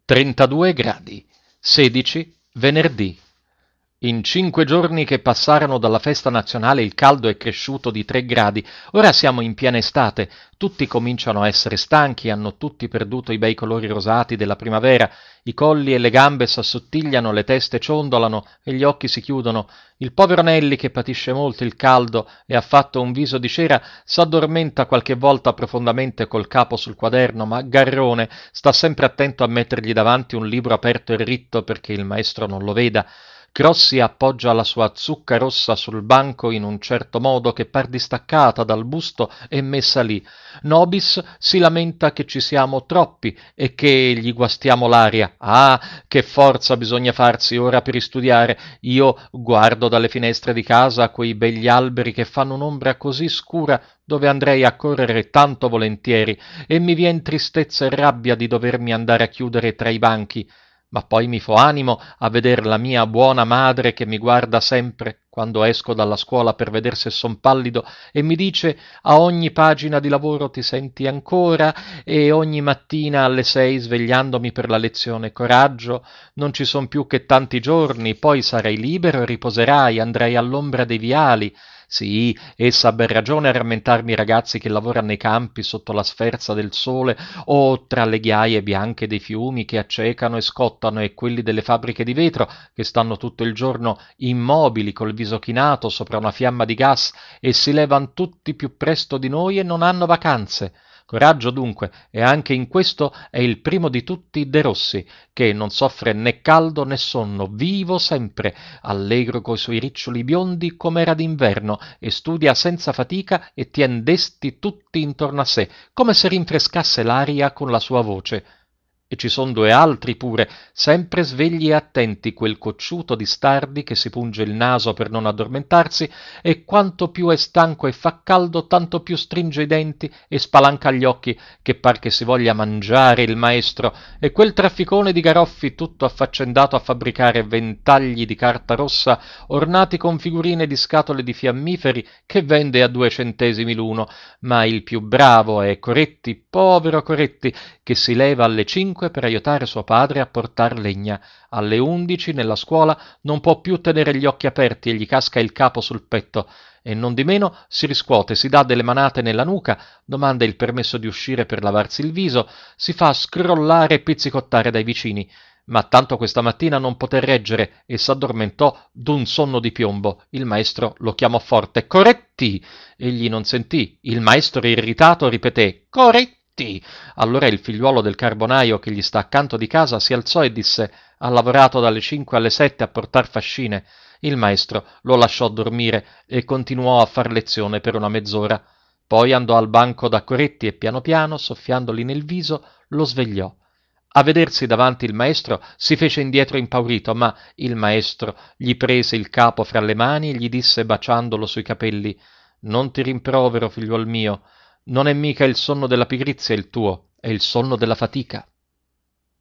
32 gradi. 16 venerdì. In 5 giorni che passarono dalla festa nazionale il caldo è cresciuto di 3 gradi. Ora siamo in piena estate. Tutti cominciano a essere stanchi, hanno tutti perduto i bei colori rosati della primavera. I colli e le gambe s'assottigliano, le teste ciondolano e gli occhi si chiudono. Il povero Nelli, che patisce molto il caldo e ha fatto un viso di cera, s'addormenta qualche volta profondamente col capo sul quaderno, ma Garrone sta sempre attento a mettergli davanti un libro aperto e ritto perché il maestro non lo veda. Crossi appoggia la sua zucca rossa sul banco in un certo modo che par distaccata dal busto e messa lì. Nobis si lamenta che ci siamo troppi e che gli guastiamo l'aria. Ah, che forza bisogna farsi ora per studiare. Io guardo dalle finestre di casa quei begli alberi che fanno un'ombra così scura dove andrei a correre tanto volentieri e mi vien tristezza e rabbia di dovermi andare a chiudere tra i banchi. Ma poi mi fo animo a veder la mia buona madre che mi guarda sempre quando esco dalla scuola per veder se son pallido e mi dice a ogni pagina di lavoro ti senti ancora e ogni mattina alle 6 svegliandomi per la lezione coraggio, non ci son più che tanti giorni, poi sarai libero e riposerai, andrai all'ombra dei viali. Sì, essa ha ben ragione a rammentarmi i ragazzi che lavorano nei campi sotto la sferza del sole o tra le ghiaie bianche dei fiumi che accecano e scottano e quelli delle fabbriche di vetro che stanno tutto il giorno immobili col viso chinato sopra una fiamma di gas e si levan tutti più presto di noi e non hanno vacanze. Coraggio dunque, e anche in questo è il primo di tutti De Rossi, che non soffre né caldo né sonno, vivo sempre, allegro coi suoi riccioli biondi com'era d'inverno, e studia senza fatica e tien desti tutti intorno a sé, come se rinfrescasse l'aria con la sua voce. E ci son 2 altri pure, sempre svegli e attenti, quel cocciuto di Stardi che si punge il naso per non addormentarsi e quanto più è stanco e fa caldo tanto più stringe i denti e spalanca gli occhi che par che si voglia mangiare il maestro, e quel trafficone di Garoffi tutto affaccendato a fabbricare ventagli di carta rossa ornati con figurine di scatole di fiammiferi che vende a 2 centesimi l'uno, ma il più bravo è Coretti, povero Coretti, che si leva alle 5 per aiutare suo padre a portar legna. Alle 11 nella scuola non può più tenere gli occhi aperti e gli casca il capo sul petto, e non di meno si riscuote, si dà delle manate nella nuca, domanda il permesso di uscire per lavarsi il viso, si fa scrollare e pizzicottare dai vicini. Ma tanto questa mattina non poté reggere e s'addormentò d'un sonno di piombo. Il maestro lo chiamò forte. Coretti! Egli non sentì. Il maestro irritato ripeté Coretti! Allora il figliuolo del carbonaio che gli sta accanto di casa si alzò e disse ha lavorato dalle 5 alle 7 a portar fascine. Il maestro lo lasciò dormire e continuò a far lezione per una mezz'ora. Poi andò al banco da Coretti e piano piano, soffiandogli nel viso, lo svegliò. A vedersi davanti il maestro si fece indietro impaurito, ma il maestro gli prese il capo fra le mani e gli disse baciandolo sui capelli non ti rimprovero, figliuol mio, non è mica il sonno della pigrizia il tuo, è il sonno della fatica.